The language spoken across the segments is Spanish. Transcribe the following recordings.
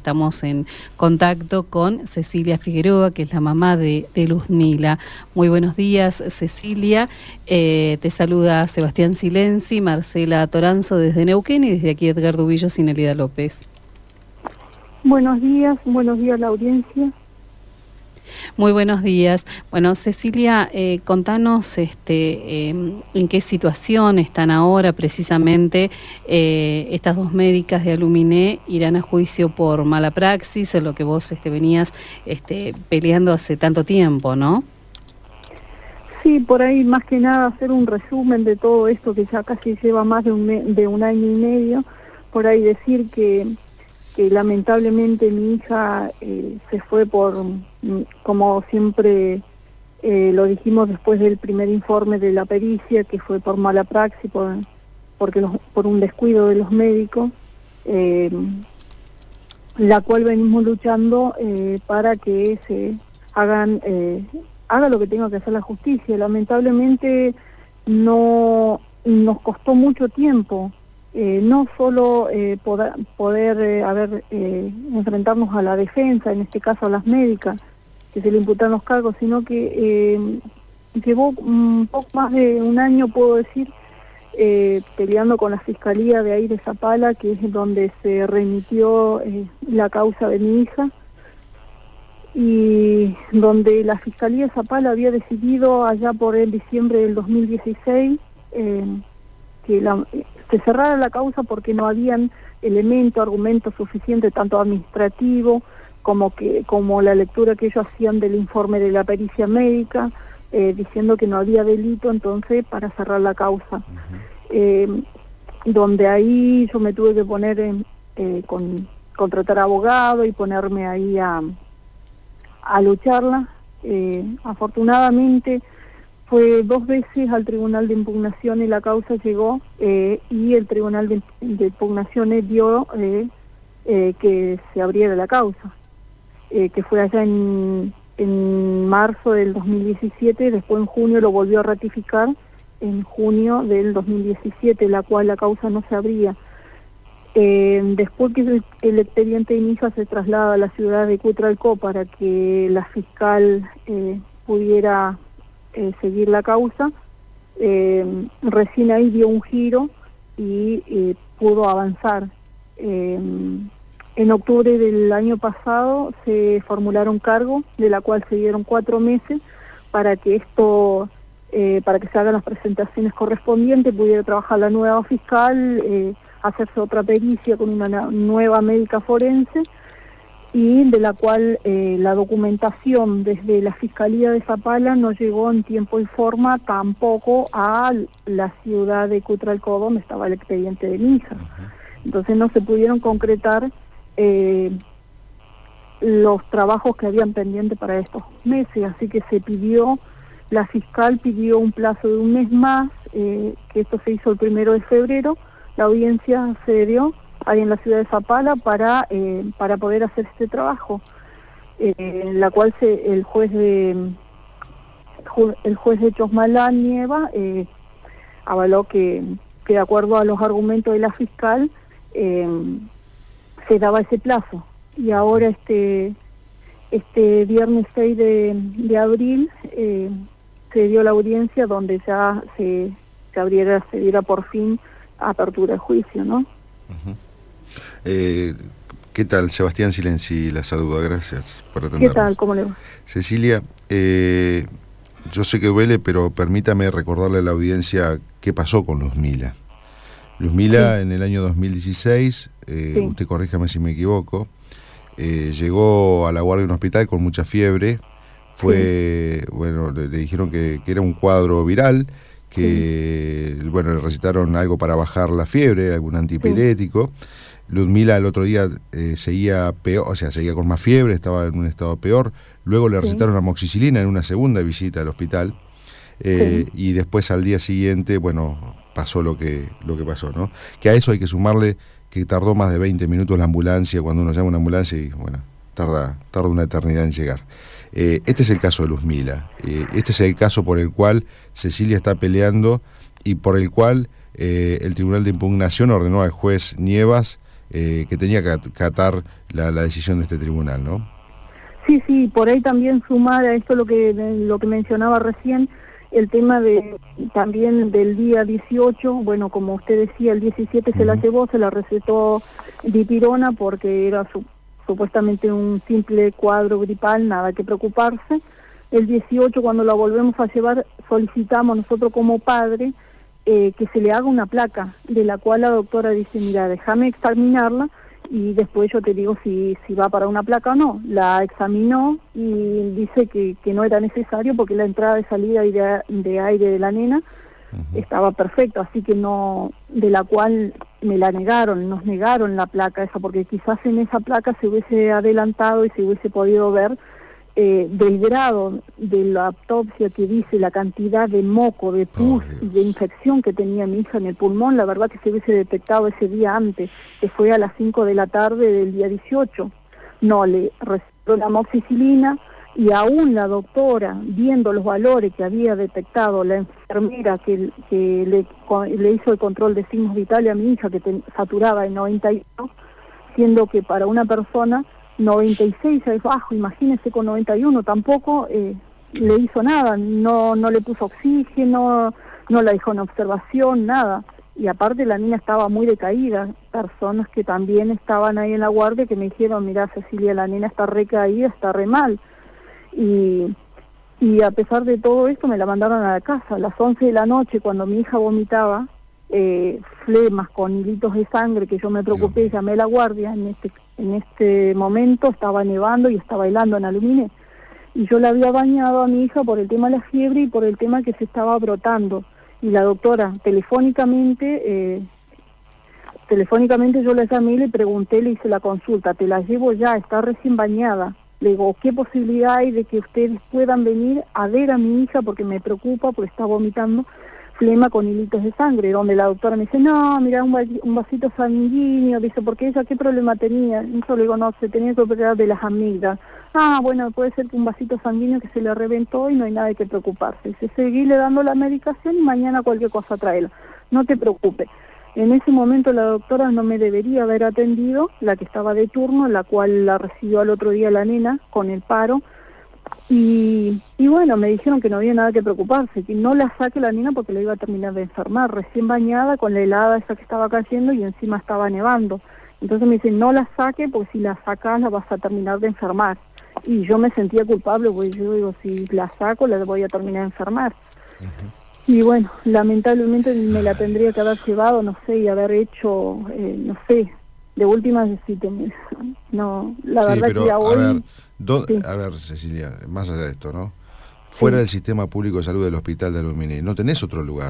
estamos en contacto con Cecilia Figueroa, que es la mamá de Luzmila. Muy buenos días, Cecilia. Te saluda Sebastián Silenzi, Marcela Toranzo desde Neuquén y desde aquí Edgar Dubillos y Nelida López. Buenos días la audiencia. Muy buenos días. Bueno, Cecilia, contanos en qué situación están ahora precisamente estas dos médicas de Aluminé. Irán a juicio por mala praxis, en lo que vos venías peleando hace tanto tiempo, ¿no? Sí, por ahí más que nada hacer un resumen de todo esto que ya casi lleva más de un año y medio. Por ahí decir que lamentablemente mi hija se fue por, como siempre lo dijimos después del primer informe de la pericia, que fue por mala praxis, por un descuido de los médicos, la cual venimos luchando para que se haga lo que tenga que hacer la justicia. Lamentablemente no nos costó mucho tiempo. No solo poder enfrentarnos a la defensa, en este caso a las médicas, que se le imputan los cargos, sino que llevó un poco más de un año, puedo decir, peleando con la Fiscalía de ahí de Zapala, que es donde se remitió la causa de mi hija, y donde la Fiscalía de Zapala había decidido allá por el diciembre del 2016 que se cerrara la causa porque no habían argumentos suficientes, tanto administrativo como la lectura que ellos hacían del informe de la pericia médica, diciendo que no había delito, entonces para cerrar la causa. Donde ahí yo me tuve que poner contratar abogado y ponerme ahí a lucharla. Afortunadamente fue 2 veces al Tribunal de Impugnaciones, la causa llegó y el Tribunal de Impugnaciones dio que se abriera la causa, que fue allá en marzo del 2017, después en junio lo volvió a ratificar en junio del 2017, la cual la causa no se abría. Después que el expediente de mi hija se traslada a la ciudad de Cutralcó para que la fiscal pudiera seguir la causa, recién ahí dio un giro y pudo avanzar. En octubre del año pasado se formularon cargos, de la cual se dieron 4 meses para que para que se hagan las presentaciones correspondientes, pudiera trabajar la nueva fiscal, hacerse otra pericia con una nueva médica forense, y de la cual la documentación desde la Fiscalía de Zapala no llegó en tiempo y forma tampoco a la ciudad de Cutralcó, donde estaba el expediente de mi hija. Entonces no se pudieron concretar los trabajos que habían pendientes para estos meses, así que la fiscal pidió un plazo de 1 mes más, que esto se hizo el 1 de febrero, la audiencia se dio ahí en la ciudad de Zapala para poder hacer este trabajo, la cual el juez de Chosmalá Nieva avaló que de acuerdo a los argumentos de la fiscal se daba ese plazo, y ahora este viernes 6 de abril se dio la audiencia donde ya se diera por fin apertura de juicio, ¿no? ¿Qué tal? Sebastián Silenzi la saluda, gracias por atenderme. ¿Qué tal? ¿Cómo le va? Cecilia, yo sé que duele, pero permítame recordarle a la audiencia qué pasó con Luzmila. Luzmila, sí, en el año 2016, sí, usted corríjame si me equivoco, llegó a la guardia de un hospital con mucha fiebre. Sí. Bueno, le dijeron que era un cuadro viral, que sí, bueno, le recetaron algo para bajar la fiebre, algún antipirético. Sí. Luzmila el otro día seguía peor, o sea, seguía con más fiebre, estaba en un estado peor. Luego le recetaron amoxicilina en una segunda visita al hospital. Sí. Y después al día siguiente, bueno, pasó lo que pasó, ¿no? Que a eso hay que sumarle que tardó más de 20 minutos la ambulancia, cuando uno llama a una ambulancia, y bueno, tarda una eternidad en llegar. Este es el caso de Luzmila, este es el caso por el cual Cecilia está peleando y por el cual el Tribunal de Impugnación ordenó al juez Nievas que tenía que acatar la decisión de este tribunal, ¿no? Sí, sí, por ahí también sumar a esto lo que mencionaba recién, el tema también del día 18, bueno, como usted decía, el 17 se la llevó, se la recetó dipirona porque era supuestamente un simple cuadro gripal, nada que preocuparse. El 18, cuando la volvemos a llevar, solicitamos nosotros como padre que se le haga una placa, de la cual la doctora dice, mira, déjame examinarla y después yo te digo si va para una placa o no. La examinó y dice que no era necesario porque la entrada y salida de aire de la nena estaba perfecto, así que no, de la cual nos negaron la placa esa, porque quizás en esa placa se hubiese adelantado y se hubiese podido ver del grado de la autopsia que dice la cantidad de moco, de pus y de infección que tenía mi hija en el pulmón. La verdad que se hubiese detectado ese día antes, que fue a las 5 de la tarde del día 18. No, le recetó la amoxicilina y aún la doctora, viendo los valores que había detectado la enfermera que le hizo el control de signos vitales a mi hija, que saturaba en 91, siendo que para una persona 96 es bajo, imagínese con 91, tampoco le hizo nada, no le puso oxígeno, no la dejó en observación, nada. Y aparte la niña estaba muy decaída, personas que también estaban ahí en la guardia que me dijeron, mira Cecilia, la nena está recaída, está re mal. Y a pesar de todo esto me la mandaron a la casa. A las 11 de la noche, cuando mi hija vomitaba, flemas con hilitos de sangre, que yo me preocupé, llamé a la guardia. En este momento estaba nevando y estaba helando en Aluminé. Y yo la había bañado a mi hija por el tema de la fiebre y por el tema que se estaba brotando. Y la doctora, telefónicamente yo la llamé y le pregunté, le hice la consulta, te la llevo ya, está recién bañada. Le digo, ¿qué posibilidad hay de que ustedes puedan venir a ver a mi hija? Porque me preocupa, porque está vomitando flema con hilitos de sangre. Donde la doctora me dice, no, mira, un vasito sanguíneo. Dice, porque ella, ¿qué problema tenía? Y yo le digo, no, se tenía que operar de las amígdalas. Ah, bueno, puede ser que un vasito sanguíneo que se le reventó y no hay nada de que preocuparse. Dice, seguirle dando la medicación y mañana cualquier cosa tráela. No te preocupes. En ese momento la doctora no me debería haber atendido, la que estaba de turno, la cual la recibió al otro día la nena con el paro. Y bueno, me dijeron que no había nada que preocuparse, que no la saque la nena porque la iba a terminar de enfermar, recién bañada con la helada esa que estaba cayendo y encima estaba nevando. Entonces me dicen, no la saque porque si la sacas la vas a terminar de enfermar. Y yo me sentía culpable porque yo digo, si la saco la voy a terminar de enfermar. Y bueno, lamentablemente me la tendría que haber llevado, no sé, y haber hecho, no sé, de última, no, la sí, verdad pero, que hoy... A ver, Cecilia, más allá de esto, ¿no? Fuera del sistema público de salud del hospital de Aluminé, ¿no tenés otro lugar?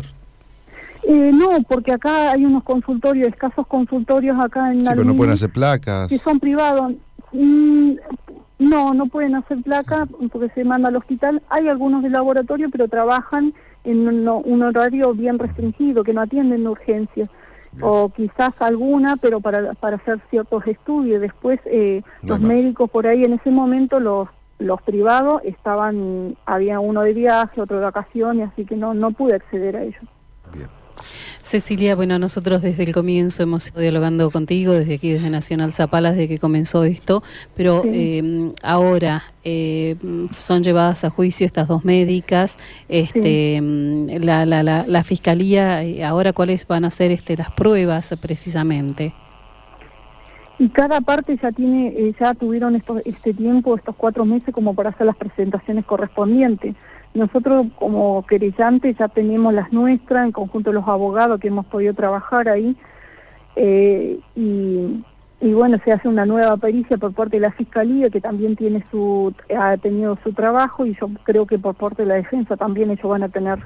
No, porque acá hay unos consultorios, escasos consultorios acá en Aluminé. Pero no pueden hacer placas. Que son privados. No pueden hacer placas porque se manda al hospital. Hay algunos de laboratorio, pero trabajan en un horario bien restringido, que no atienden urgencias. O quizás alguna, pero para hacer ciertos estudios. Después los médicos por ahí en ese momento, los privados, había uno de viaje, otro de vacaciones, así que no pude acceder a ellos. Bien. Cecilia, bueno, nosotros desde el comienzo hemos estado dialogando contigo, desde aquí, desde Nacional Zapala, desde que comenzó esto, pero ahora son llevadas a juicio estas dos médicas, la Fiscalía, ahora ¿cuáles van a ser las pruebas precisamente? Y cada parte ya tuvieron este tiempo, estos 4 meses, como para hacer las presentaciones correspondientes. Nosotros como querellantes ya tenemos las nuestras, en conjunto de los abogados que hemos podido trabajar ahí, y bueno, se hace una nueva pericia por parte de la Fiscalía, que también ha tenido su trabajo, y yo creo que por parte de la defensa también ellos van a tener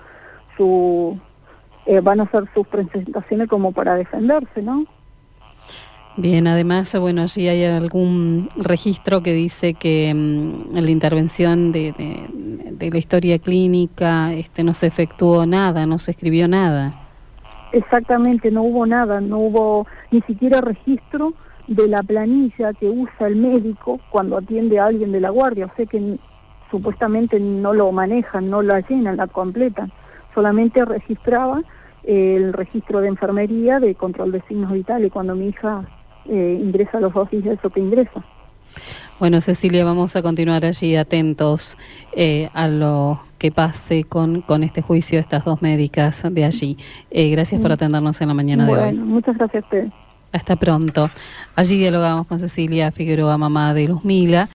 van a hacer sus presentaciones como para defenderse, ¿no? Bien, además, bueno, allí hay algún registro que dice que en la intervención de la historia clínica no se efectuó nada, no se escribió nada. Exactamente, no hubo nada, no hubo ni siquiera registro de la planilla que usa el médico cuando atiende a alguien de la guardia. O sea que supuestamente no lo manejan, no la llenan, la completan. Solamente registraba el registro de enfermería, de control de signos vitales, cuando mi hija ingresa los 2 días eso que ingresa. Bueno, Cecilia, vamos a continuar allí atentos a lo que pase con este juicio de estas 2 médicas de allí. Gracias por atendernos en la mañana de hoy. Muchas gracias a ustedes. Hasta pronto. Allí dialogamos con Cecilia Figueroa, mamá de Luzmila.